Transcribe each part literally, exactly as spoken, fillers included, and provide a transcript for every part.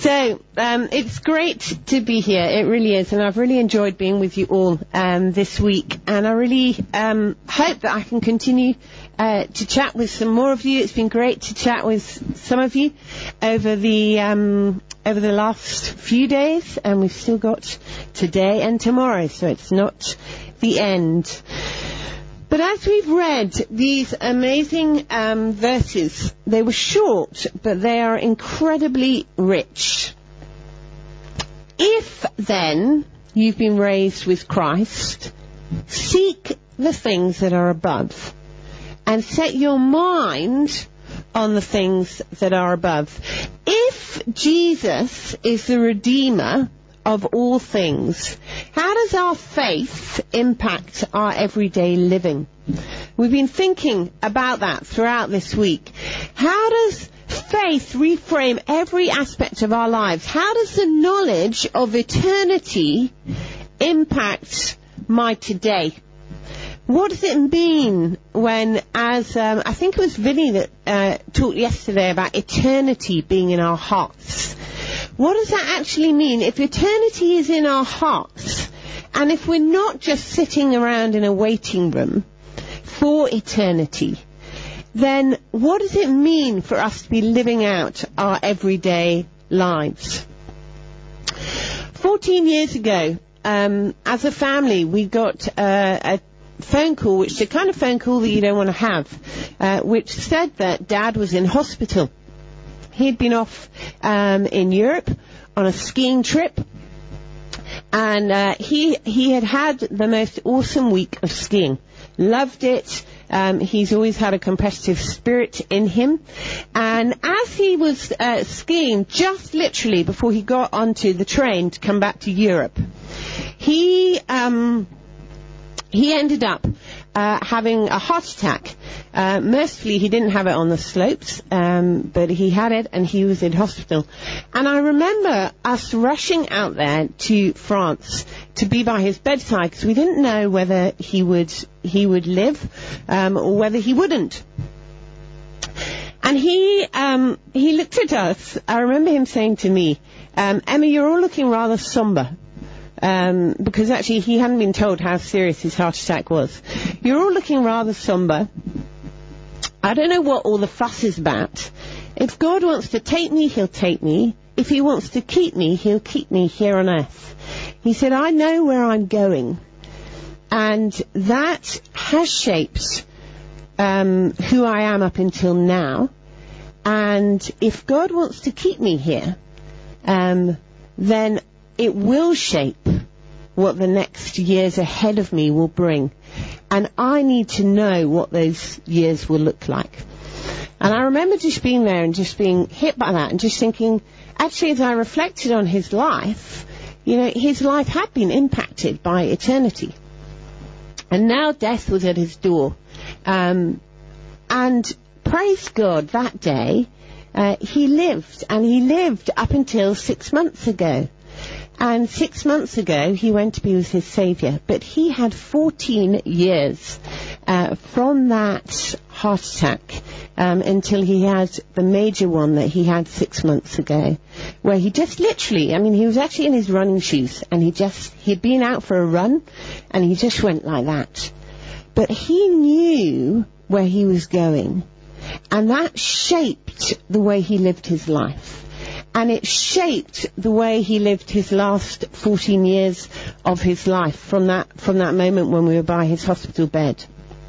So, um, it's great to be here. It really is. And I've really enjoyed being with you all um, this week. And I really um, hope that I can continue uh, to chat with some more of you. It's been great to chat with some of you over the um, over the last few days. And we've still got today and tomorrow. So it's not the end. But as we've read these amazing um, verses, they were short, but they are incredibly rich. If, then, you've been raised with Christ, seek the things that are above, and set your mind on the things that are above. If Jesus is the Redeemer of all things, how does our faith impact our everyday living? We've been thinking about that throughout this week. How does faith reframe every aspect of our lives? How does the knowledge of eternity impact my today? What does it mean when, as um, I think it was Vinny that uh, talked yesterday about eternity being in our hearts? What does that actually mean? If eternity is in our hearts, and if we're not just sitting around in a waiting room for eternity, then what does it mean for us to be living out our everyday lives? Fourteen years ago, um, as a family, we got uh, a phone call, which is the kind of phone call that you don't want to have, uh, which said that Dad was in hospital. He'd been off um, in Europe on a skiing trip, and uh, he he had had the most awesome week of skiing. Loved it. Um, he's always had a competitive spirit in him. And as he was uh, skiing, just literally before he got onto the train to come back to Europe, he um, he ended up uh, having a heart attack. Uh, mercifully, he didn't have it on the slopes, um, but he had it and he was in hospital. And I remember us rushing out there to France to be by his bedside because we didn't know whether he would he would live um, or whether he wouldn't. And he um, he looked at us. I remember him saying to me, um, Emma, you're all looking rather somber. Um, because actually he hadn't been told how serious his heart attack was. You're all looking rather somber. I don't know what all the fuss is about. If God wants to take me, he'll take me. If he wants to keep me, he'll keep me here on earth. He said, I know where I'm going. And that has shaped um, who I am up until now. And if God wants to keep me here, um, then it will shape what the next years ahead of me will bring. And I need to know what those years will look like. And I remember just being there and just being hit by that and just thinking, actually, as I reflected on his life, you know, his life had been impacted by eternity. And now death was at his door. Um, and praise God, that day, uh, he lived. And he lived up until six months ago. And six months ago, he went to be with his Saviour. But he had fourteen years uh, from that heart attack um, until he had the major one that he had six months ago, where he just literally, I mean, he was actually in his running shoes, and he just, he'd been out for a run, and he just went like that. But he knew where he was going, and that shaped the way he lived his life. And it shaped the way he lived his last fourteen years of his life from that from that moment when we were by his hospital bed.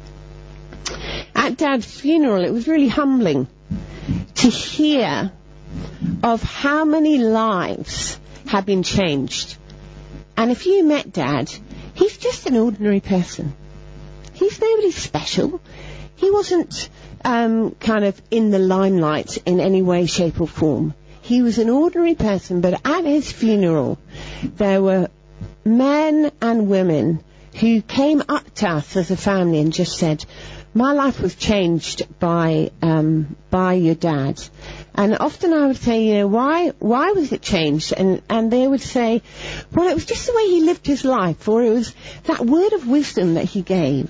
At Dad's funeral, it was really humbling to hear of how many lives had been changed. And if you met Dad, he's just an ordinary person. He's nobody special. He wasn't um, kind of in the limelight in any way, shape or form. He was an ordinary person, but at his funeral, there were men and women who came up to us as a family and just said, my life was changed by um, by your dad. And often I would say, you know, why why was it changed? And and they would say, well, it was just the way he lived his life, or it was that word of wisdom that he gave.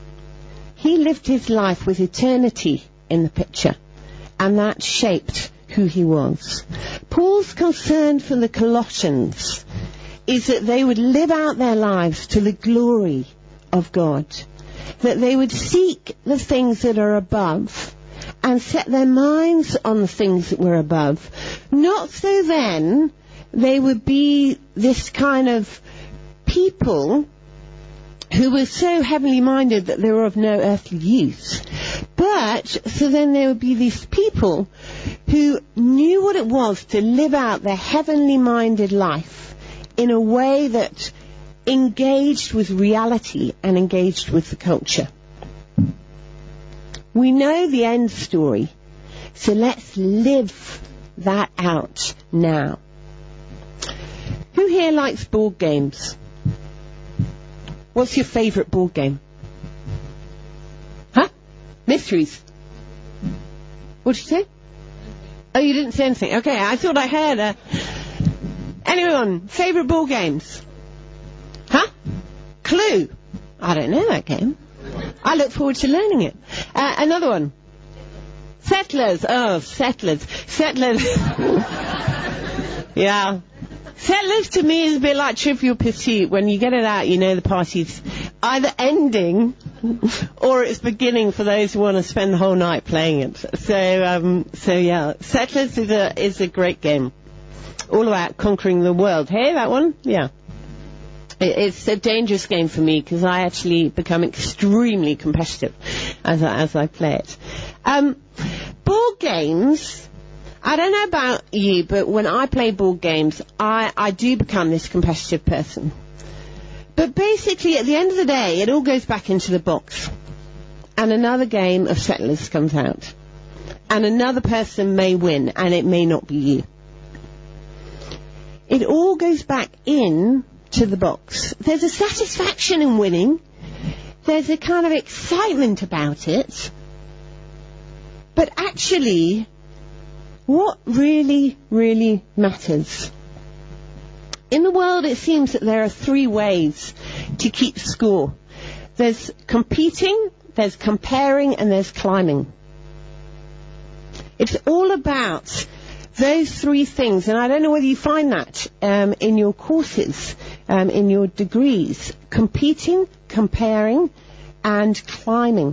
He lived his life with eternity in the picture, and that shaped who he was. Paul's concern for the Colossians is that they would live out their lives to the glory of God, that they would seek the things that are above and set their minds on the things that were above, not so then they would be this kind of people who were so heavenly minded that they were of no earthly use, but so then there would be these people who knew what it was to live out their heavenly minded life in a way that engaged with reality and engaged with the culture. We know the end story, so let's live that out now. Who here likes board games? What's your favourite board game? Huh? Mysteries. What did you say? Oh, you didn't say anything. Okay, I thought I heard. Uh... Anyone, favourite board games? Huh? Clue. I don't know that game. I look forward to learning it. Uh, another one. Settlers. Oh, Settlers. Settlers. Yeah. Settlers to me is a bit like Trivial Pursuit. When you get it out, you know the party's either ending or it's beginning for those who want to spend the whole night playing it. So, um, so yeah, Settlers is a is a great game, all about conquering the world. Hey, that one, yeah. It, it's a dangerous game for me because I actually become extremely competitive as I, as I play it. Um, board games. I don't know about you, but when I play board games, I, I do become this competitive person. But basically, at the end of the day, it all goes back into the box. And another game of Settlers comes out. And another person may win, and it may not be you. It all goes back in to the box. There's a satisfaction in winning. There's a kind of excitement about it. But actually, what really, really matters? In the world, it seems that there are three ways to keep score. There's competing, there's comparing, and there's climbing. It's all about those three things, and I don't know whether you find that um, in your courses, um, in your degrees. Competing, comparing, and climbing.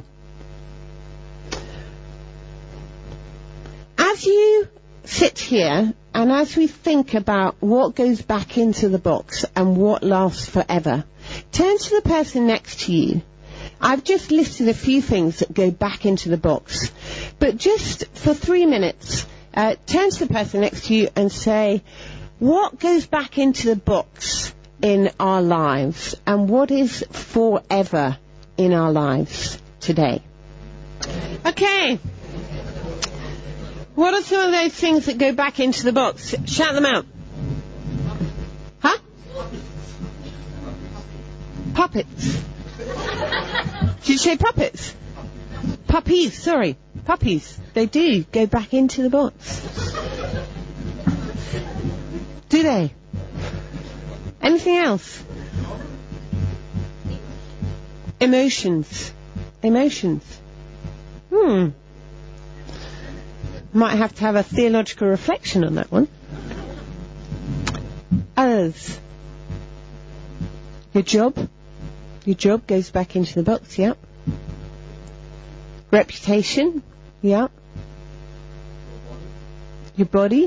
As you sit here and as we think about what goes back into the box and what lasts forever, turn to the person next to you. I've just listed a few things that go back into the box, but just for three minutes, uh, turn to the person next to you and say, what goes back into the box in our lives and what is forever in our lives today? Okay. What are some of those things that go back into the box? Shout them out. Huh? Puppets. Did you say puppets? Puppies, sorry. Puppies. They do go back into the box. Do they? Anything else? Emotions. Emotions. Hmm. Might have to have a theological reflection on that one. Others. Your job. Your job goes back into the box, yeah. Reputation, yeah. Your body.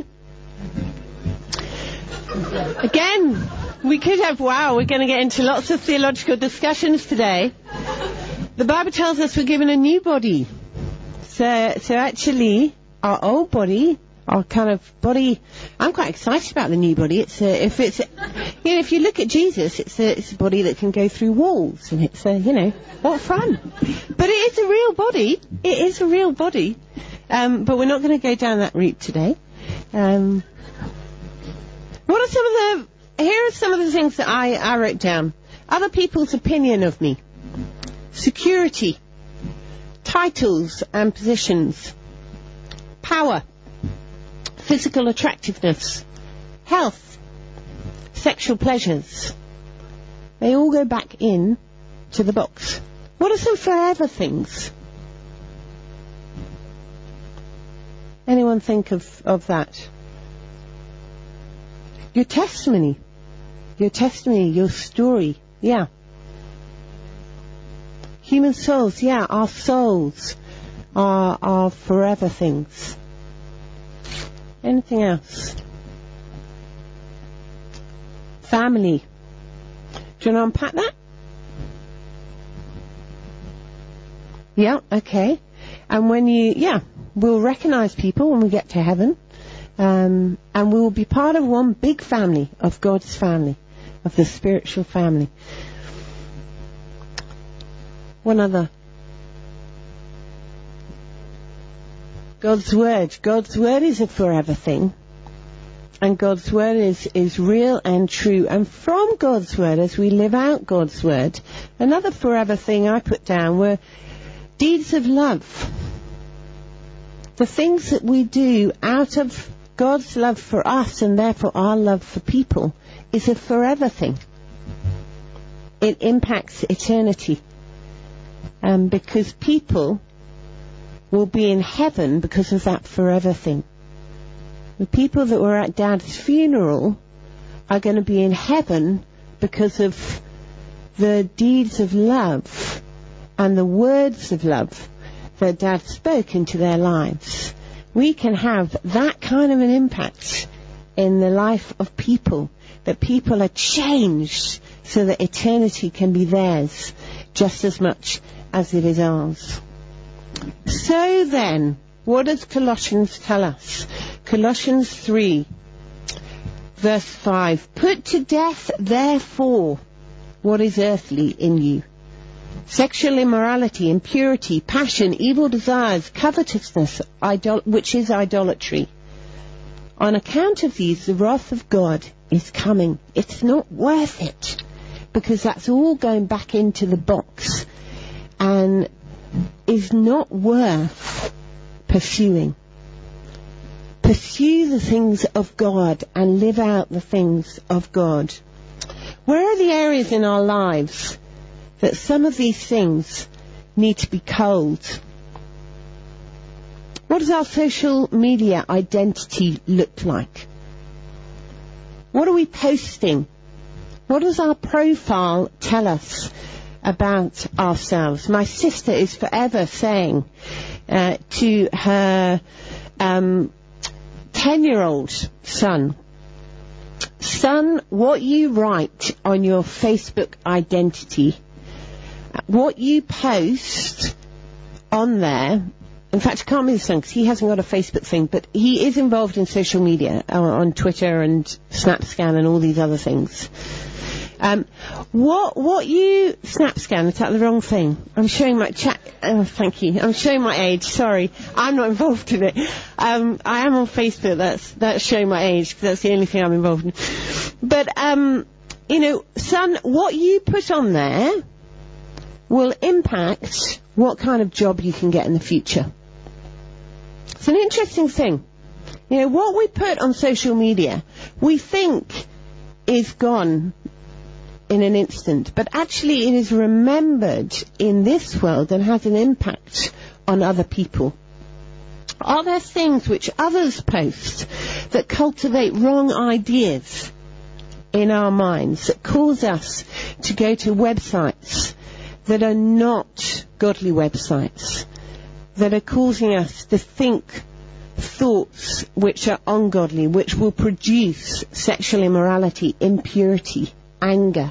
Again, we could have, wow, we're going to get into lots of theological discussions today. The Bible tells us we're given a new body. So, so actually, our old body, our kind of body, I'm quite excited about the new body. It's a, if it's, a, you know, if you look at Jesus, it's a, it's a body that can go through walls, and it's a, you know, what fun. But it is a real body. It is a real body. Um, but we're not going to go down that route today. Um, what are some of the, here are some of the things that I, I wrote down. Other people's opinion of me. Security. Titles and positions. Power, physical attractiveness, health, sexual pleasures. They all go back in to the box. What are some forever things? Anyone think of, of that? Your testimony. Your testimony, your story. Yeah. Human souls, yeah, our souls are, are forever things. Anything else? Family. Do you want to unpack that? Yeah, okay. And when you, yeah, we'll recognize people when we get to heaven. Um, and we will be part of one big family, of God's family, of the spiritual family. One other. God's Word. God's Word is a forever thing. And God's Word is, is real and true. And from God's Word, as we live out God's Word, another forever thing I put down were deeds of love. The things that we do out of God's love for us and therefore our love for people is a forever thing. It impacts eternity. Um, because people will be in heaven because of that forever thing. The people that were at Dad's funeral are going to be in heaven because of the deeds of love and the words of love that Dad spoke into their lives. We can have that kind of an impact in the life of people, that people are changed so that eternity can be theirs just as much as it is ours. So then, what does Colossians tell us? Colossians three, verse five. Put to death, therefore, what is earthly in you. Sexual immorality, impurity, passion, evil desires, covetousness, idol- which is idolatry. On account of these, the wrath of God is coming. It's not worth it, because that's all going back into the box and is not worth pursuing. Pursue the things of God and live out the things of God. Where are the areas in our lives that some of these things need to be culled? What does our social media identity look like? What are we posting? What does our profile tell us about ourselves? My sister is forever saying uh, to her um, ten-year-old son, son, what you write on your Facebook identity, what you post on there, in fact, I can't be the son because he hasn't got a Facebook thing, but he is involved in social media, uh, on Twitter and SnapScan and all these other things. Um, what what you SnapScan? Is that the wrong thing? I'm showing my chat. Oh, thank you. I'm showing my age. Sorry, I'm not involved in it. Um, I am on Facebook. That's that's showing my age because that's the only thing I'm involved in. But um, you know, son, what you put on there will impact what kind of job you can get in the future. It's an interesting thing. You know, what we put on social media, we think is gone in an instant, but actually it is remembered in this world and has an impact on other people. Are there things which others post that cultivate wrong ideas in our minds, that cause us to go to websites that are not godly websites, that are causing us to think thoughts which are ungodly, which will produce sexual immorality, impurity, anger?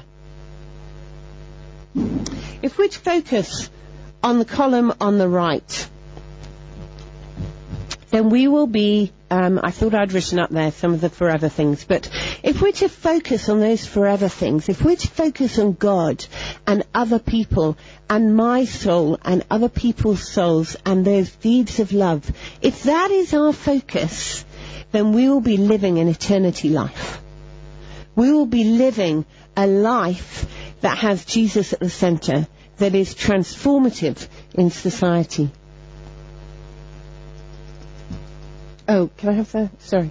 If we'd focus on the column on the right, then we will be, um, I thought I'd written up there some of the forever things, but if we're to focus on those forever things, if we're to focus on God and other people and my soul and other people's souls and those deeds of love, if that is our focus, then we will be living an eternity life. We will be living a life that has Jesus at the center, that is transformative in society. Oh, can I have the... Sorry.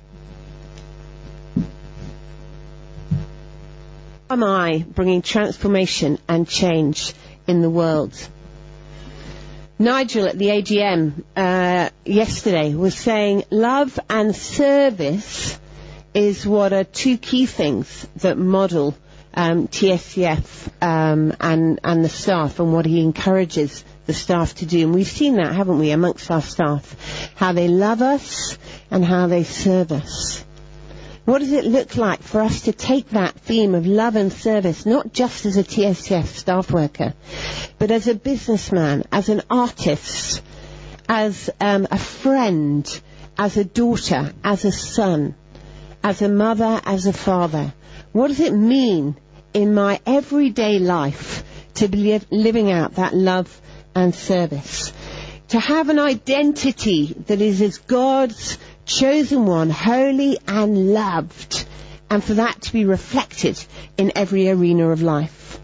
Am I bringing transformation and change in the world? Nigel at the A G M uh, yesterday was saying love and service is what are two key things that model um, T S C F um, and, and the staff, and what he encourages the staff to do. And we've seen that, haven't we, amongst our staff, how they love us and how they serve us. What does it look like for us to take that theme of love and service, not just as a T S C F staff worker, but as a businessman, as an artist, as um, a friend, as a daughter, as a son, as a mother, as a father? What does it mean in my everyday life to be li- living out that love and service? To have an identity that is as God's chosen one, holy and loved, and for that to be reflected in every arena of life.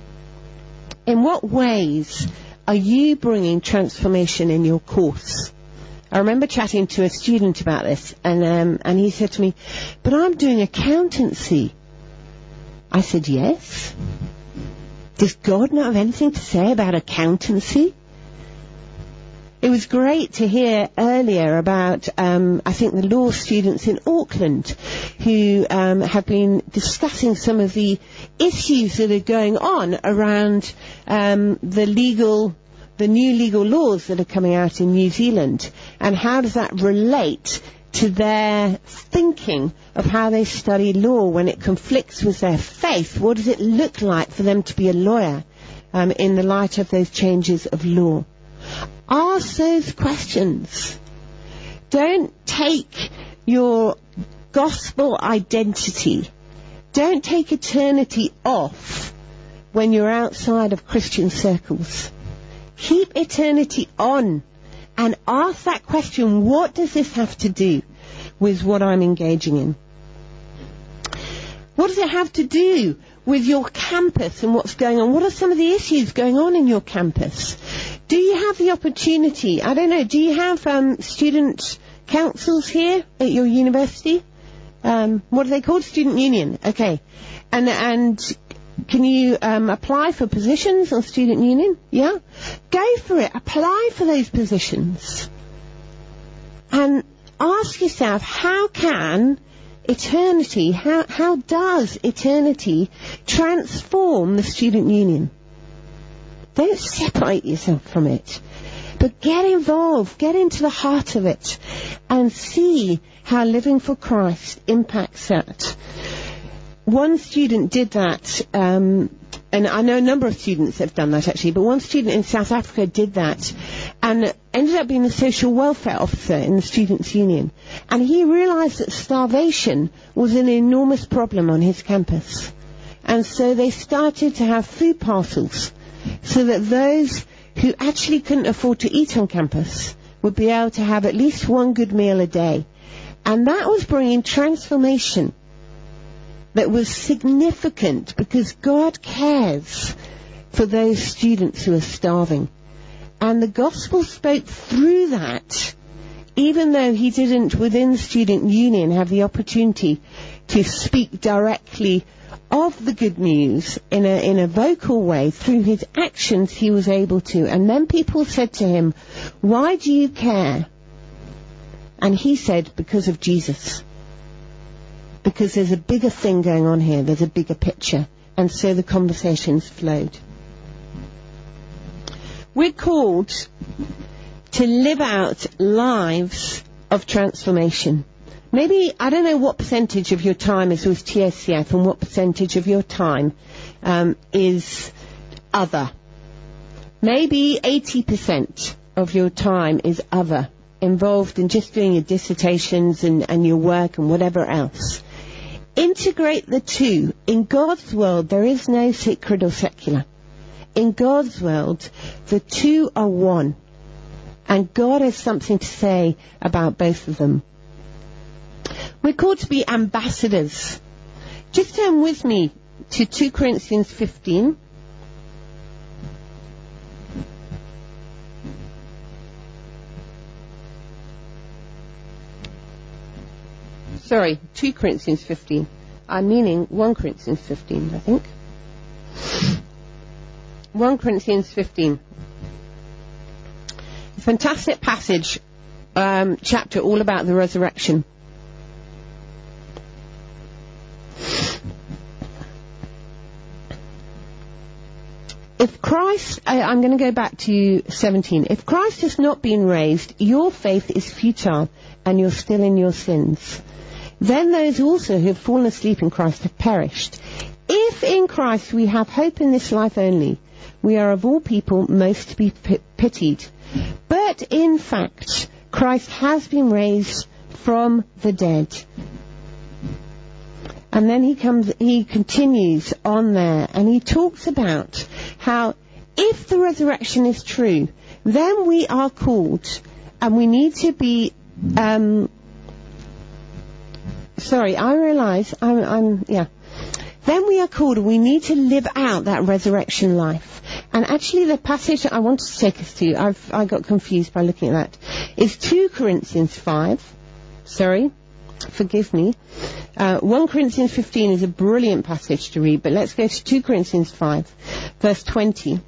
In what ways are you bringing transformation in your course? I remember chatting to a student about this, and um, and he said to me, but I'm doing accountancy. I said, yes. Does God not have anything to say about accountancy? It was great to hear earlier about, um, I think, the law students in Auckland who um, have been discussing some of the issues that are going on around um, the legal, the new legal laws that are coming out in New Zealand, and how does that relate to their thinking of how they study law when it conflicts with their faith. What does it look like for them to be a lawyer um, in the light of those changes of law? Ask those questions. Don't take your gospel identity, don't take eternity off when you're outside of Christian circles. Keep eternity on and ask that question, what does this have to do with what I'm engaging in? What does it have to do with your campus and what's going on? What are some of the issues going on in your campus? Do you have the opportunity, I don't know, do you have um, student councils here at your university? Um, what are they called? Student union. Okay. And and can you um, apply for positions on student union? Yeah? Go for it. Apply for those positions. And ask yourself, how can eternity, how, how does eternity transform the student union? Don't separate yourself from it, but get involved, get into the heart of it, and see how living for Christ impacts that. One student did that, um, and I know a number of students have done that actually, but one student in South Africa did that, and ended up being the social welfare officer in the Students' Union. And he realised that starvation was an enormous problem on his campus. And so they started to have food parcels, so that those who actually couldn't afford to eat on campus would be able to have at least one good meal a day. And that was bringing transformation that was significant, because God cares for those students who are starving. And the gospel spoke through that, even though he didn't, within the student union, have the opportunity to speak directly of the good news in a in a vocal way. Through his actions he was able to. And then people said to him, why do you care? And he said, because of Jesus. Because there's a bigger thing going on here, there's a bigger picture. And so the conversations flowed. We're called to live out lives of transformation. Maybe, I don't know what percentage of your time is with T S C F and what percentage of your time um, is other. Maybe eighty percent of your time is other, involved in just doing your dissertations and, and your work and whatever else. Integrate the two. In God's world, there is no sacred or secular. In God's world, the two are one. And God has something to say about both of them. We're called to be ambassadors. Just turn with me to two Corinthians fifteen. Sorry, two Corinthians fifteen. I'm meaning one Corinthians fifteen, I think. one Corinthians fifteen. Fantastic passage, um, chapter all about the resurrection. If Christ, I, I'm going to go back to seventeen. If Christ has not been raised, your faith is futile and you're still in your sins. Then those also who have fallen asleep in Christ have perished. If in Christ we have hope in this life only, we are of all people most to be p- pitied. But in fact, Christ has been raised from the dead. And then he comes, he continues on there, and he talks about how if the resurrection is true, then we are called, and we need to be, um, sorry, I realise, I'm, I'm, yeah. Then we are called, and we need to live out that resurrection life. And actually the passage that I wanted to take us to, I've, I got confused by looking at that, is two Corinthians five, sorry. Forgive me. Uh, First Corinthians fifteen is a brilliant passage to read, but let's go to Second Corinthians five, verse twenty,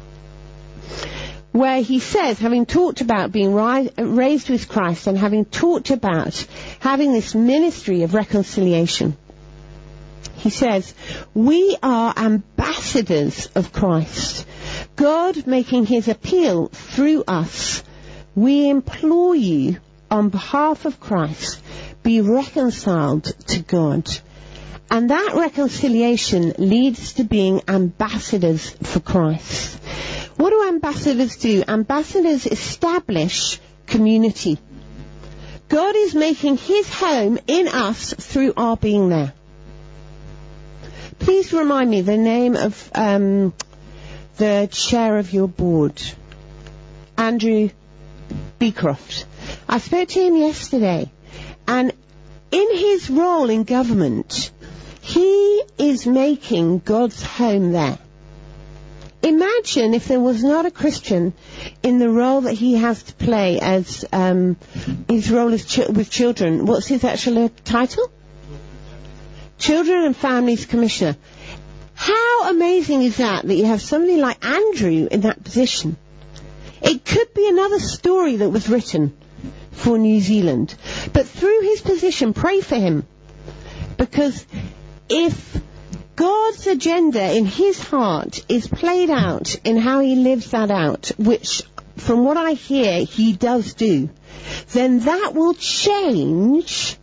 where he says, having talked about being ri- raised with Christ and having talked about having this ministry of reconciliation, he says, we are ambassadors of Christ, God making his appeal through us. We implore you on behalf of Christ, be reconciled to God. And that reconciliation leads to being ambassadors for Christ. What do ambassadors do? Ambassadors establish community. God is making his home in us through our being there. Please remind me the name of um, the chair of your board, Andrew Beecroft. I spoke to him yesterday. And in his role in government, he is making God's home there. Imagine if there was not a Christian in the role that he has to play as um, his role as ch- with children. What's his actual title? Children and Families Commissioner. How amazing is that, that you have somebody like Andrew in that position? It could be another story that was written for New Zealand. But through his position, pray for him. Because if God's agenda in his heart is played out in how he lives that out, which from what I hear he does do, then that will change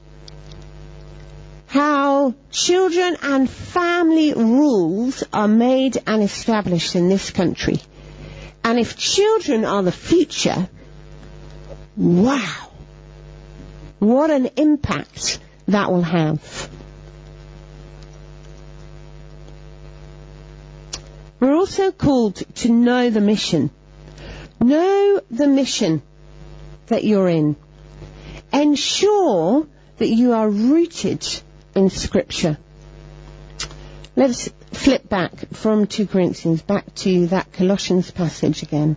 how children and family rules are made and established in this country. And if children are the future, wow, what an impact that will have. We're also called to know the mission. Know the mission that you're in. Ensure that you are rooted in Scripture. Let's flip back from Second Corinthians back to that Colossians passage again.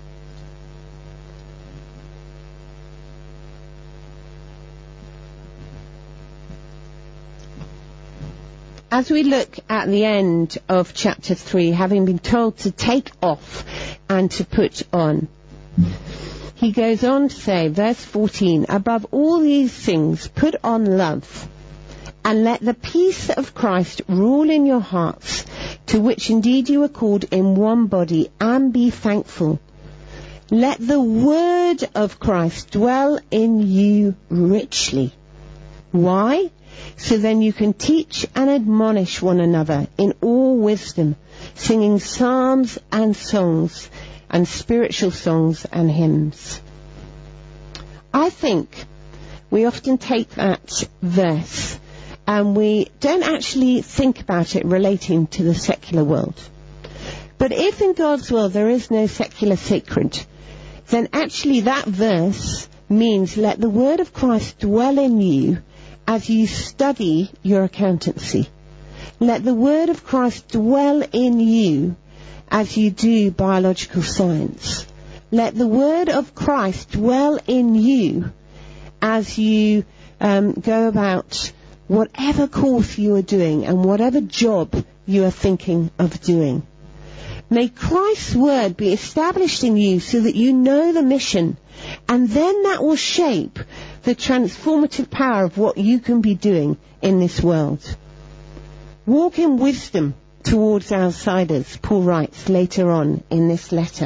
As we look at the end of chapter three, having been told to take off and to put on, he goes on to say, verse fourteen, above all these things, put on love, and let the peace of Christ rule in your hearts, to which indeed you are called in one body, and be thankful. Let the word of Christ dwell in you richly. Why? So then you can teach and admonish one another in all wisdom, singing psalms and songs and spiritual songs and hymns. I think we often take that verse and we don't actually think about it relating to the secular world. But if in God's world there is no secular sacred, then actually that verse means let the word of Christ dwell in you as you study your accountancy. Let the word of Christ dwell in you as you do biological science. Let the word of Christ dwell in you as you um, go about whatever course you are doing and whatever job you are thinking of doing. May Christ's word be established in you so that you know the mission, and then that will shape the transformative power of what you can be doing in this world. Walk in wisdom towards outsiders, Paul writes later on in this letter.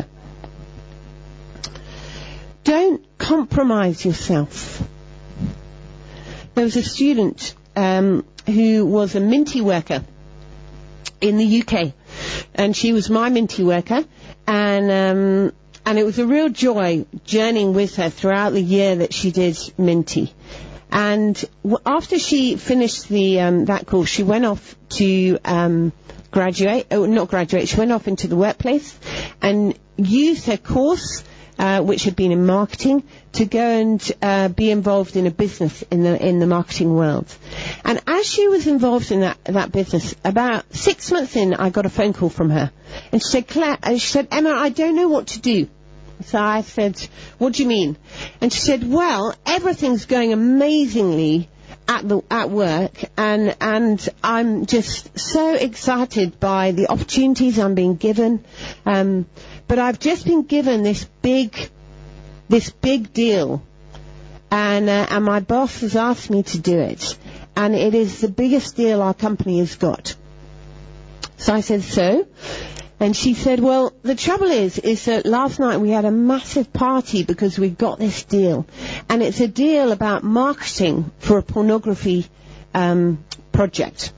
Don't compromise yourself. There was a student um, who was a Minty worker in the U K, and she was my Minty worker, and um, and it was a real joy journeying with her throughout the year that she did Minty. And w- after she finished the um, that course, she went off to um, graduate, oh, not graduate, she went off into the workplace and used her course, uh, which had been in marketing, to go and uh, be involved in a business in the in the marketing world. And as she was involved in that that business, about six months in, I got a phone call from her, and she said, Claire, uh, she said, Emma, I don't know what to do. So I said, what do you mean? And she said, well, everything's going amazingly at the at work, and and I'm just so excited by the opportunities I'm being given. Um, but I've just been given this big, this big deal, and uh, and my boss has asked me to do it, and it is the biggest deal our company has got. So I said, so? And she said, well, the trouble is, is that last night we had a massive party because we got this deal. And it's a deal about marketing for a pornography um, project.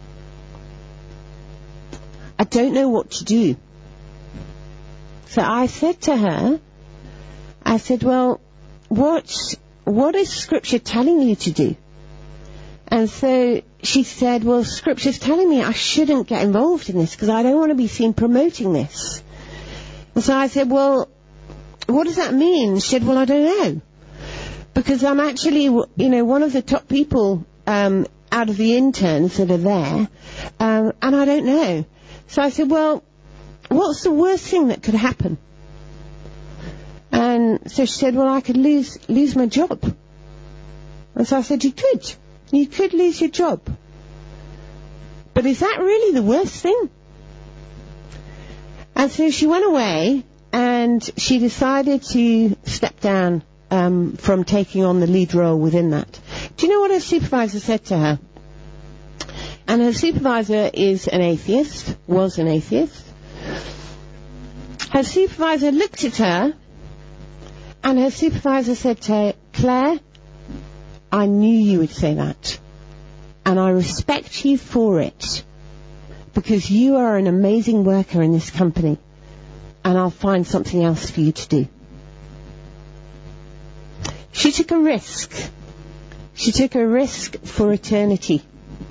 I don't know what to do. So I said to her, I said, well, what, what is Scripture telling you to do? And so she said, well, Scripture's telling me I shouldn't get involved in this because I don't want to be seen promoting this. And so I said, well, what does that mean? She said, well, I don't know. Because I'm actually, you know, one of the top people um, out of the interns that are there, um, and I don't know. So I said, well, what's the worst thing that could happen? And so she said, well, I could lose lose my job. And so I said, you could. You could lose your job. But is that really the worst thing? And so she went away and she decided to step down um, from taking on the lead role within that. Do you know what her supervisor said to her? And her supervisor is an atheist, was an atheist. Her supervisor looked at her and her supervisor said to her, Claire, I knew you would say that, and I respect you for it, because you are an amazing worker in this company, and I'll find something else for you to do. She took a risk. She took a risk for eternity.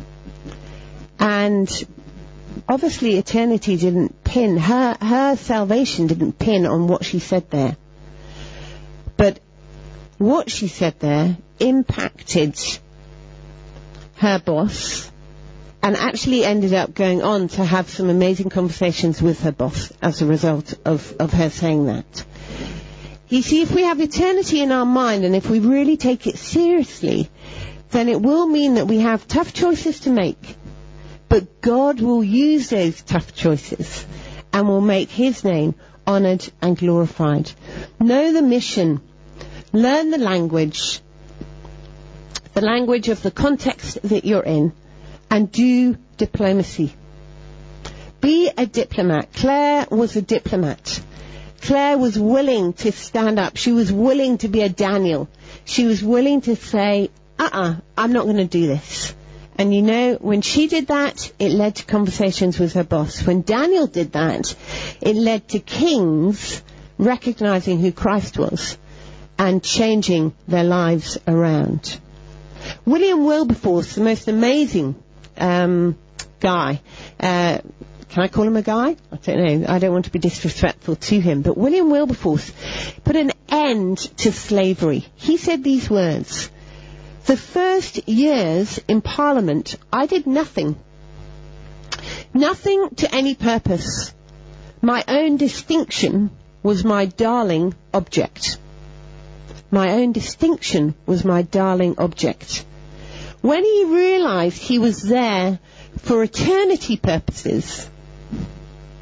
And obviously eternity didn't pin, her, her salvation didn't pin on what she said there. But what she said there impacted her boss and actually ended up going on to have some amazing conversations with her boss as a result of, of her saying that. You see, if we have eternity in our mind and if we really take it seriously, then it will mean that we have tough choices to make. But God will use those tough choices and will make His name honoured and glorified. Know the mission. Learn the language, the language of the context that you're in, and do diplomacy. Be a diplomat. Claire was a diplomat. Claire was willing to stand up. She was willing to be a Daniel. She was willing to say, uh-uh, I'm not going to do this. And you know, when she did that, it led to conversations with her boss. When Daniel did that, it led to kings recognizing who Christ was and changing their lives around. William Wilberforce, the most amazing um, guy, uh, can I call him a guy? I don't know. I don't want to be disrespectful to him. But William Wilberforce put an end to slavery. He said these words, the first years in Parliament, I did nothing. Nothing to any purpose. My own distinction was my darling object. My own distinction was my darling object. When he realized he was there for eternity purposes,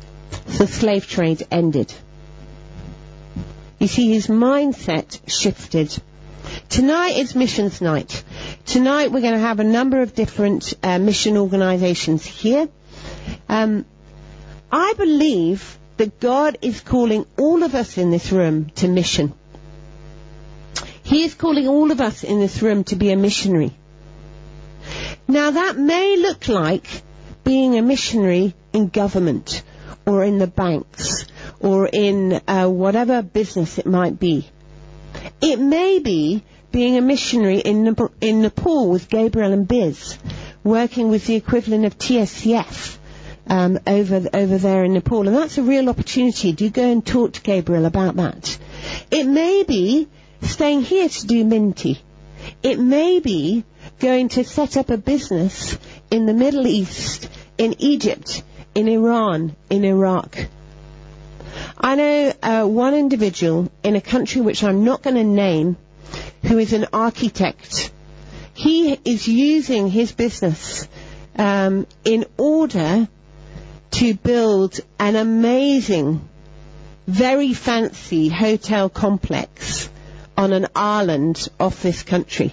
the slave trade ended. You see, his mindset shifted. Tonight is missions night. Tonight we're going to have a number of different uh, mission organizations here. Um, I believe that God is calling all of us in this room to mission. He is calling all of us in this room to be a missionary. Now that may look like being a missionary in government or in the banks or in uh, whatever business it might be. It may be being a missionary in Nepal, in Nepal with Gabriel and Biz, working with the equivalent of T S C F um, over over there in Nepal, and that's a real opportunity. Do go and talk to Gabriel about that. It may be staying here to do Minty. It may be going to set up a business in the Middle East, in Egypt, in Iran, in Iraq. I know uh, one individual in a country which I'm not going to name who is an architect. He is using his business um, in order to build an amazing, very fancy hotel complex on an island off this country.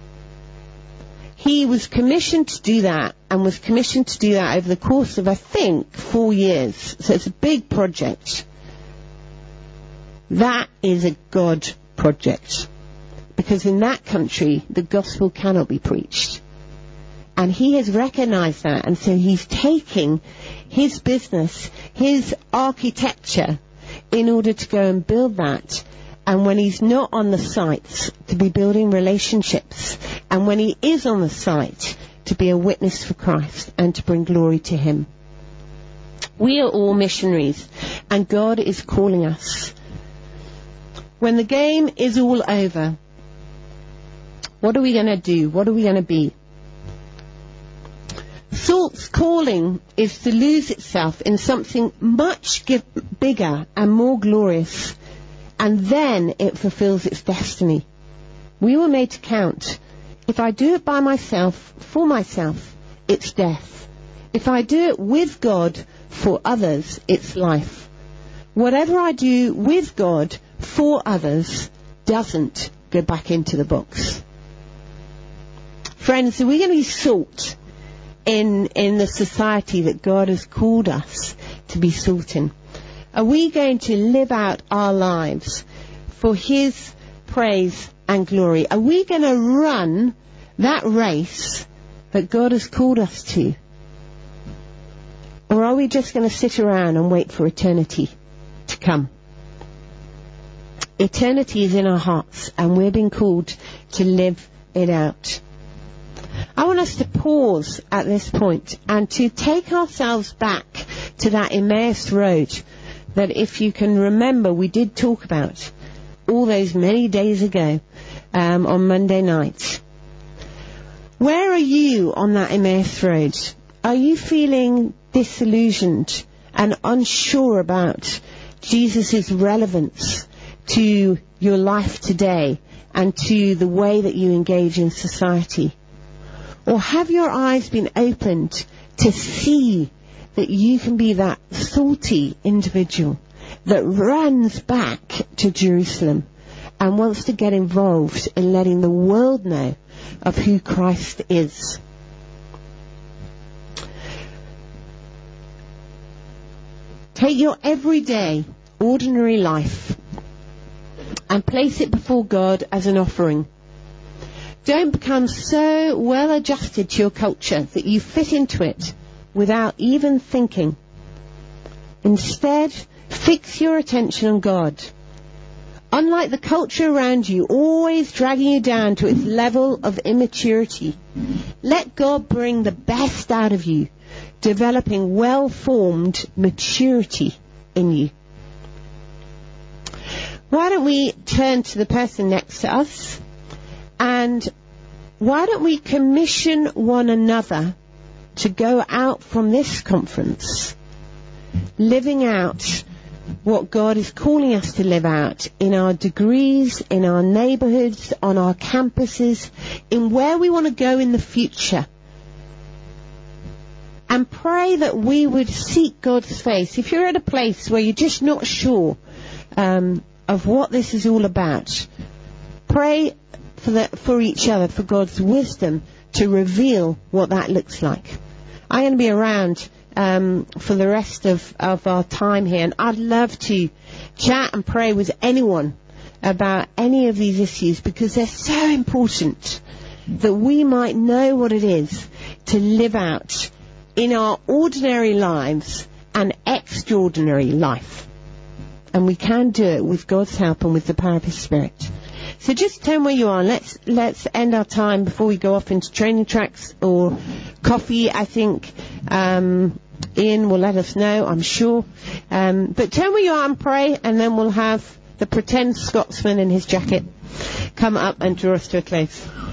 He was commissioned to do that, and was commissioned to do that over the course of, I think, four years. So it's a big project. That is a God project. Because in that country, the gospel cannot be preached. And he has recognized that, and so he's taking his business, his architecture, in order to go and build that. And when he's not on the site, to be building relationships. And when he is on the site, to be a witness for Christ and to bring glory to him. We are all missionaries, and God is calling us. When the game is all over, what are we going to do? What are we going to be? Salt's calling is to lose itself in something much give, bigger and more glorious, and then it fulfills its destiny. We were made to count. If I do it by myself, for myself, it's death. If I do it with God, for others, it's life. Whatever I do with God, for others, doesn't go back into the box. Friends, are we going to be salt in, in the society that God has called us to be salt in? Are we going to live out our lives for his praise and glory? Are we going to run that race that God has called us to? Or are we just going to sit around and wait for eternity to come? Eternity is in our hearts, and we're being called to live it out. I want us to pause at this point and to take ourselves back to that Emmaus road that, if you can remember, we did talk about all those many days ago um, on Monday night. Where are you on that Emmaus road? Are you feeling disillusioned and unsure about Jesus' relevance to your life today and to the way that you engage in society? Or have your eyes been opened to see that you can be that salty individual that runs back to Jerusalem and wants to get involved in letting the world know of who Christ is? Take your everyday, ordinary life and place it before God as an offering. Don't become so well adjusted to your culture that you fit into it without even thinking. Instead, fix your attention on God. Unlike the culture around you, always dragging you down to its level of immaturity, let God bring the best out of you, developing well-formed maturity in you. Why don't we turn to the person next to us, and why don't we commission one another to go out from this conference living out what God is calling us to live out in our degrees, in our neighbourhoods, on our campuses, in where we want to go in the future. and pray that we would seek God's face. If you're at a place where you're just not sure um, of what this is all about, pray for, the, for each other, for God's wisdom to reveal what that looks like. I'm going to be around um, for the rest of, of our time here, and I'd love to chat and pray with anyone about any of these issues, because they're so important that we might know what it is to live out in our ordinary lives an extraordinary life. And we can do it with God's help and with the power of His Spirit. So just turn where you are. Let's let's end our time before we go off into training tracks or coffee. I think um, Ian will let us know, I'm sure. Um, but turn where you are and pray, and then we'll have the pretend Scotsman in his jacket come up and draw us to a close.